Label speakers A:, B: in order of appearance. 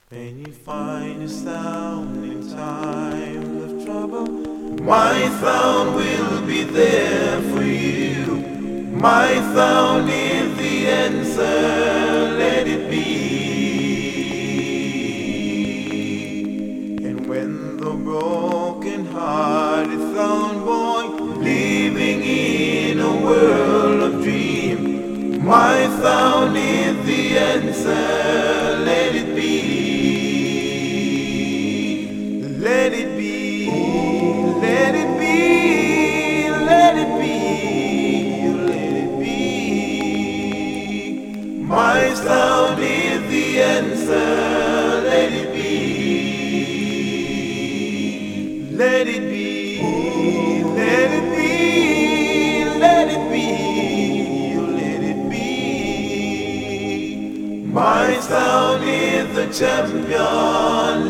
A: When you find yourself in times of trouble, my sound will be there for you. My sound is the answer, let it be. And when the broken hearted sound boy living in a world of dream, my sound is the answer, let it be. Let it be, let it be, let it be, let it be. My sound is the answer, let it be. Let it be, let it be, let it be, let it be. My sound is the champion.